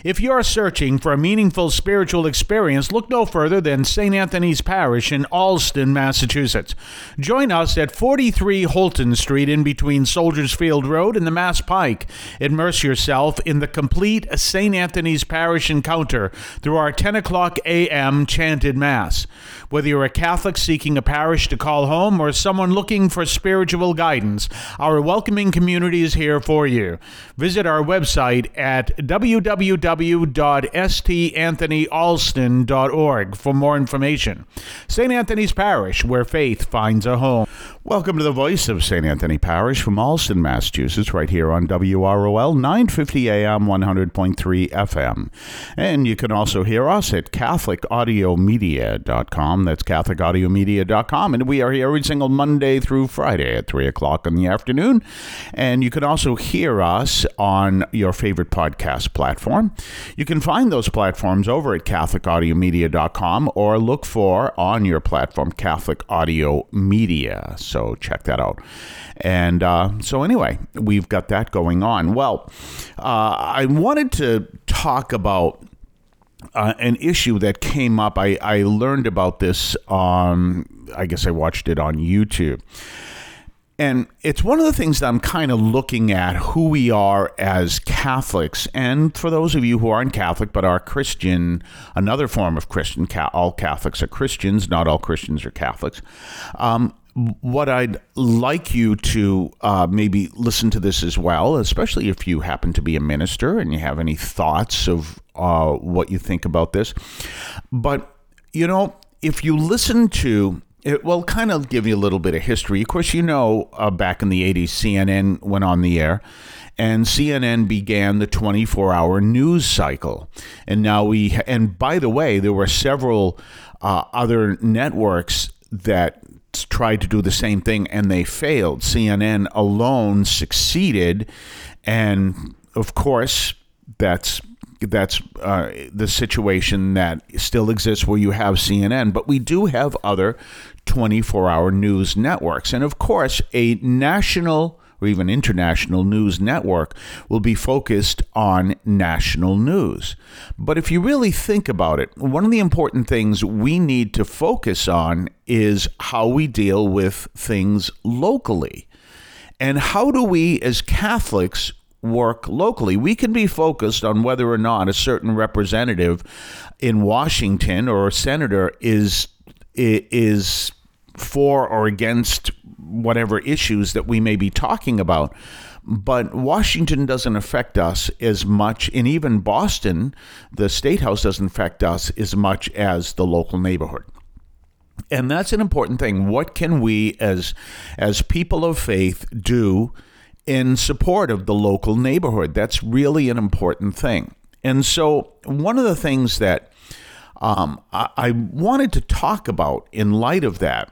If you're searching for a meaningful spiritual experience, look no further than St. Anthony's Parish in Allston, Massachusetts. Join us at 43 Holton Street in between Soldiers Field Road and the Mass Pike. Immerse yourself in the complete St. Anthony's Parish encounter through our 10 o'clock a.m. chanted Mass. Whether you're a Catholic seeking a parish to call home or someone looking for spiritual guidance, our welcoming community is here for you. Visit our website at www.stanthonyalston.org for more information. St. Anthony's Parish, where faith finds a home. Welcome to the voice of St. Anthony Parish from Allston, Massachusetts, right here on WROL 950 AM 100.3 FM. And you can also hear us at CatholicAudiomedia.com. That's CatholicAudiomedia.com. And we are here every single Monday through Friday at 3 o'clock in the afternoon. And you can also hear us on your favorite podcast platform. You can find those platforms over at CatholicAudiomedia.com or look for on your platform Catholic Audio Media. So check that out. And so anyway, we've got that going on. Well, I wanted to talk about an issue that came up. I learned about this, I guess I watched it on YouTube. And it's one of the things that I'm kind of looking at, who we are as Catholics. And for those of you who aren't Catholic but are Christian, another form of Christian, all Catholics are Christians, not all Christians are Catholics. What I'd like you to maybe listen to this as well, especially if you happen to be a minister and you have any thoughts of what you think about this. But, you know, if you listen to it, will kind of give you a little bit of history. Of course, you know, back in the 80s, CNN went on the air. And CNN began the 24-hour news cycle. And now and by the way, there were several other networks that tried to do the same thing and they failed. CNN alone succeeded, and of course that's the situation that still exists where you have CNN, but we do have other 24-hour news networks. And of course, a national or even international news network will be focused on national news. But if you really think about it, one of the important things we need to focus on is how we deal with things locally. And how do we as Catholics work locally? We can be focused on whether or not a certain representative in Washington or a senator is for or against whatever issues that we may be talking about. But Washington doesn't affect us as much, and even Boston, the State House, doesn't affect us as much as the local neighborhood. And that's an important thing. What can we as people of faith do in support of the local neighborhood? That's really an important thing. And so one of the things that I wanted to talk about in light of that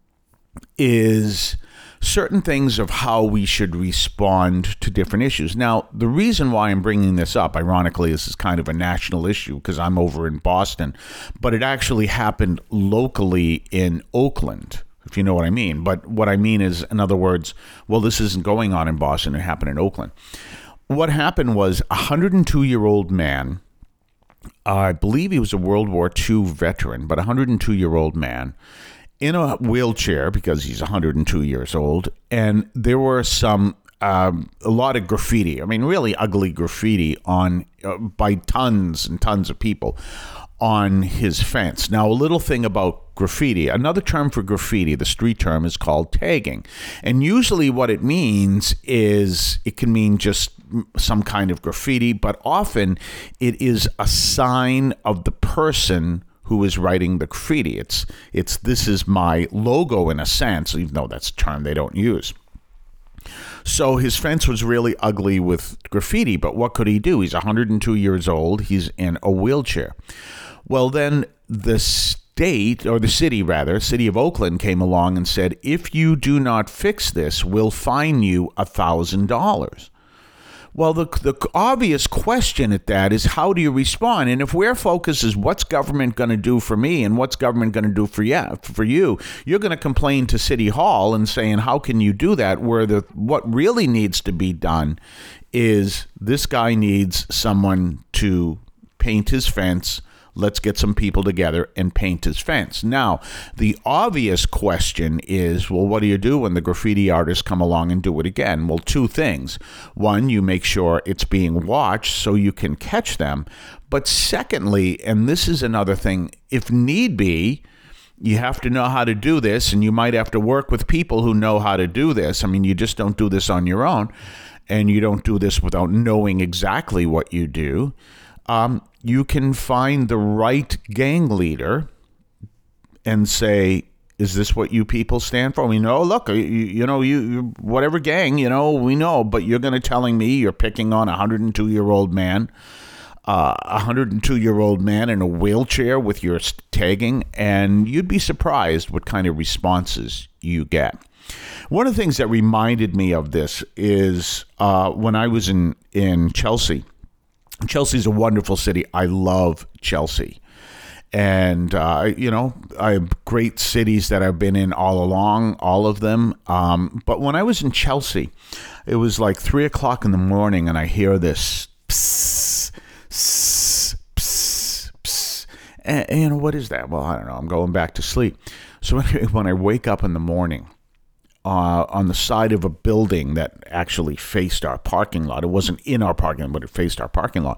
is certain things of how we should respond to different issues. Now, the reason why I'm bringing this up, ironically, this is kind of a national issue because I'm over in Boston, but it actually happened locally in Oakland, if you know what I mean. But what I mean is, in other words, well, this isn't going on in Boston, it happened in Oakland. What happened was a 102-year-old man, I believe he was a World War II veteran, but a 102-year-old man, in a wheelchair because he's 102 years old, and there were a lot of graffiti. I mean, really ugly graffiti on by tons and tons of people on his fence. Now, a little thing about graffiti. Another term for graffiti, the street term, is called tagging, and usually what it means is it can mean just some kind of graffiti, but often it is a sign of the person who is writing the graffiti. It's this is my logo in a sense, even though that's a term they don't use. So his fence was really ugly with graffiti, but what could he do? He's 102 years old. He's in a wheelchair. Well, then the city of Oakland came along and said, if you do not fix this, we'll fine you $1,000. Well, the obvious question at that is, how do you respond? And if our focus is what's government going to do for me and what's government going to do for you, you're going to complain to City Hall and saying, how can you do that? Where what really needs to be done is this guy needs someone to paint his fence. Let's get some people together and paint his fence. Now, the obvious question is, well, what do you do when the graffiti artists come along and do it again? Well, two things. One, you make sure it's being watched so you can catch them. But secondly, and this is another thing, if need be, you have to know how to do this, and you might have to work with people who know how to do this. I mean, you just don't do this on your own, and you don't do this without knowing exactly what you do. You can find the right gang leader and say, is this what you people stand for? We know, look, you whatever gang, we know, but you're going to telling me you're picking on a 102-year-old man, a 102-year-old man in a wheelchair with your tagging, and you'd be surprised what kind of responses you get. One of the things that reminded me of this is when I was in Chelsea. Chelsea's a wonderful city. I love Chelsea. And, I have great cities that I've been in all along, all of them. But when I was in Chelsea, it was like 3 o'clock in the morning, and I hear this psst, psst, psst, psst. And what is that? Well, I don't know. I'm going back to sleep. So when I wake up in the morning, on the side of a building that actually faced our parking lot. It wasn't in our parking lot, but it faced our parking lot.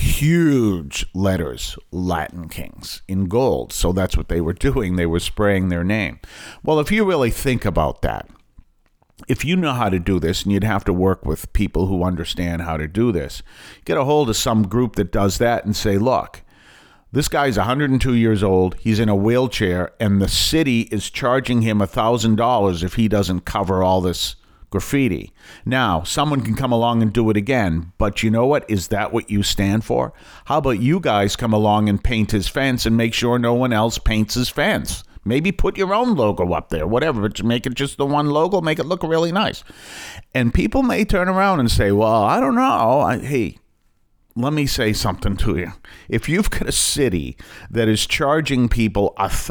Huge letters, Latin Kings, in gold. So that's what they were doing. They were spraying their name. Well, if you really think about that, if you know how to do this, and you'd have to work with people who understand how to do this, get a hold of some group that does that and say, look, this guy's 102 years old. He's in a wheelchair, and the city is charging him $1,000 if he doesn't cover all this graffiti. Now, someone can come along and do it again, but you know what? Is that what you stand for? How about you guys come along and paint his fence and make sure no one else paints his fence? Maybe put your own logo up there, whatever, but make it just the one logo, make it look really nice. And people may turn around and say, well, I don't know. Hey, let me say something to you. If you've got a city that is charging people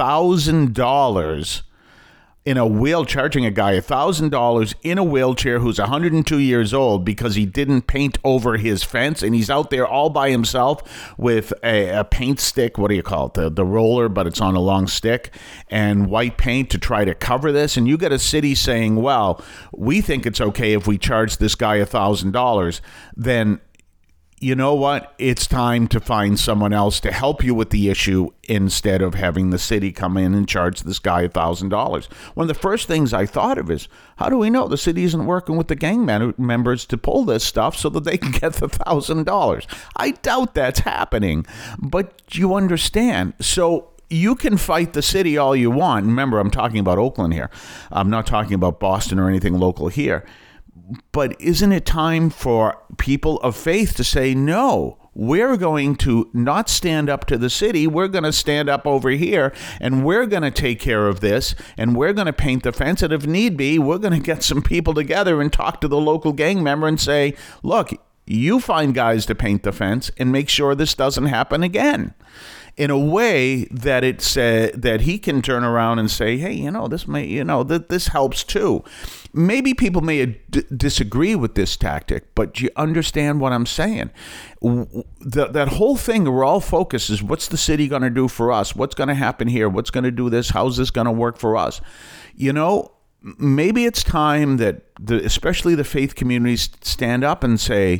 $1,000 in a wheelchair, charging a guy $1,000 in a wheelchair who's 102 years old because he didn't paint over his fence, and he's out there all by himself with a paint stick, what do you call it, the roller, but it's on a long stick, and white paint to try to cover this, and you get a city saying, well, we think it's okay if we charge this guy $1,000, then you know what? It's time to find someone else to help you with the issue instead of having the city come in and charge this guy $1,000. One of the first things I thought of is, how do we know the city isn't working with the gang members to pull this stuff so that they can get the $1,000? I doubt that's happening, but you understand. So you can fight the city all you want. Remember, I'm talking about Oakland here. I'm not talking about Boston or anything local here. But isn't it time for people of faith to say, no, we're going to not stand up to the city. We're going to stand up over here, and we're going to take care of this, and we're going to paint the fence. And if need be, we're going to get some people together and talk to the local gang member and say, look, you find guys to paint the fence and make sure this doesn't happen again. In a way that that he can turn around and say, hey, this may, this helps too. Maybe people may disagree with this tactic, but you understand what I'm saying. That whole thing, we're all focused is, what's the city going to do for us? What's going to happen here? What's going to do this? How's this going to work for us? Maybe it's time that especially the faith communities stand up and say,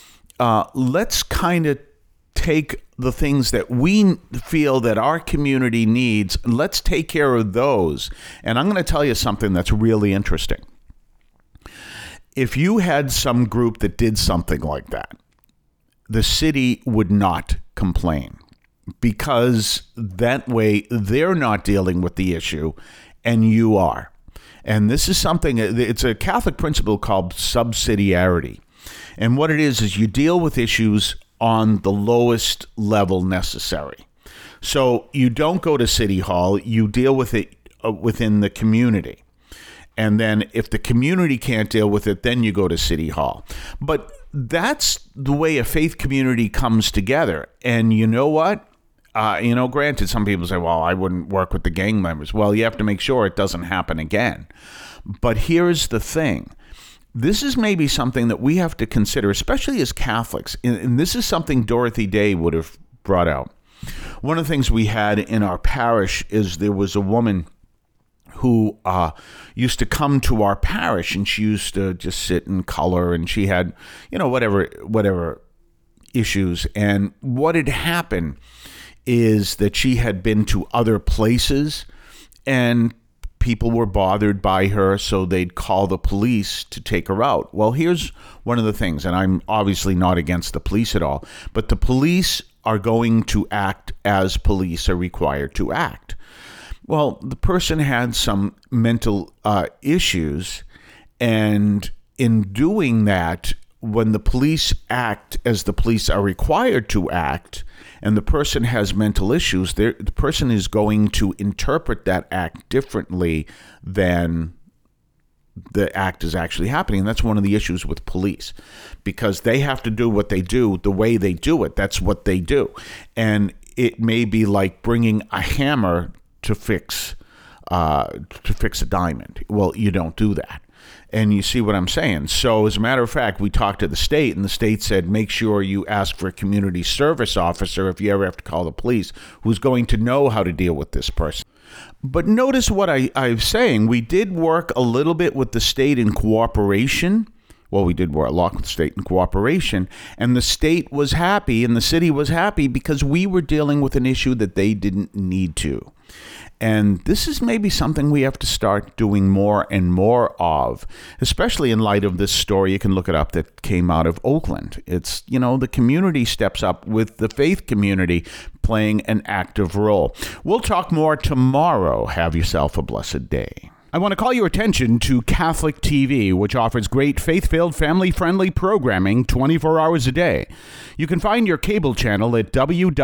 let's kind of take the things that we feel that our community needs, and let's take care of those. And I'm going to tell you something that's really interesting. If you had some group that did something like that, the city would not complain, because that way they're not dealing with the issue and you are. And this is something, it's a Catholic principle called subsidiarity. And what it is you deal with issues on the lowest level necessary. So you don't go to City Hall, you deal with it within the community. And then if the community can't deal with it, then you go to City Hall. But that's the way a faith community comes together. And you know what? Granted, some people say, well, I wouldn't work with the gang members. Well, you have to make sure it doesn't happen again. But here's the thing. This is maybe something that we have to consider, especially as Catholics. And this is something Dorothy Day would have brought out. One of the things we had in our parish is there was a woman who used to come to our parish, and she used to just sit and color, and she had, whatever issues. And what had happened is that she had been to other places, and people were bothered by her, so they'd call the police to take her out. Well, here's one of the things, and I'm obviously not against the police at all, but the police are going to act as police are required to act. Well, the person had some mental issues, and in doing that, when the police act as the police are required to act, and the person has mental issues, the person is going to interpret that act differently than the act is actually happening. And that's one of the issues with police, because they have to do what they do the way they do it. That's what they do. And it may be like bringing a hammer to fix a diamond. Well, you don't do that. And you see what I'm saying? So as a matter of fact, we talked to the state, and the state said, make sure you ask for a community service officer if you ever have to call the police, who's going to know how to deal with this person. But notice what I'm saying. We did work a little bit with the state in cooperation. Well, we did work a lot with the state in cooperation, and the state was happy and the city was happy because we were dealing with an issue that they didn't need to. And this is maybe something we have to start doing more and more of, especially in light of this story. You can look it up that came out of Oakland. It's, the community steps up with the faith community playing an active role. We'll talk more tomorrow. Have yourself a blessed day. I want to call your attention to Catholic TV, which offers great faith-filled, family-friendly programming 24 hours a day. You can find your cable channel at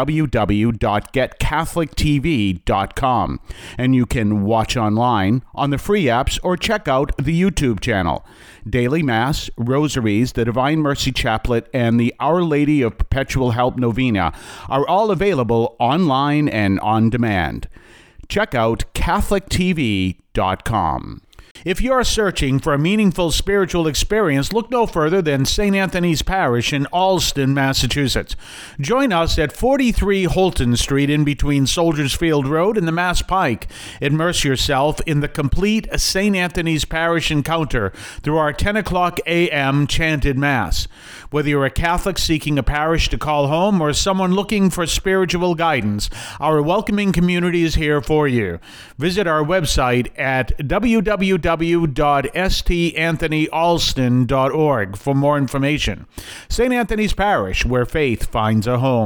www.getcatholictv.com, and you can watch online on the free apps or check out the YouTube channel. Daily Mass, Rosaries, the Divine Mercy Chaplet, and the Our Lady of Perpetual Help Novena are all available online and on demand. Check out CatholicTV.com. If you're searching for a meaningful spiritual experience, look no further than St. Anthony's Parish in Allston, Massachusetts. Join us at 43 Holton Street in between Soldiers Field Road and the Mass Pike. Immerse yourself in the complete St. Anthony's Parish encounter through our 10 o'clock a.m. chanted Mass. Whether you're a Catholic seeking a parish to call home or someone looking for spiritual guidance, our welcoming community is here for you. Visit our website at www.stanthonyalston.org for more information. St. Anthony's Parish, where faith finds a home.